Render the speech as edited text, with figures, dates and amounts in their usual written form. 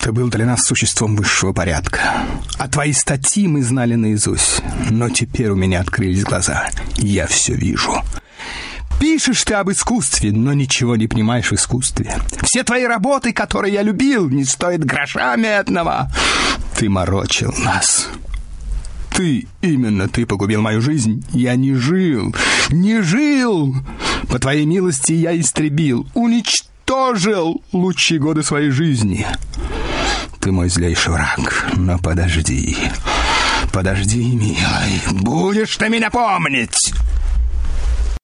Ты был для нас существом высшего порядка, а твои статьи мы знали наизусть. Но теперь у меня открылись глаза, я все вижу. Пишешь ты об искусстве, но ничего не понимаешь в искусстве. Все твои работы, которые я любил, не стоят гроша медного. Ты морочил нас. Именно ты погубил мою жизнь. Я не жил. По твоей милости я истребил, уничтожил лучшие годы своей жизни. Ты мой злейший враг, но подожди, милый, будешь ты меня помнить.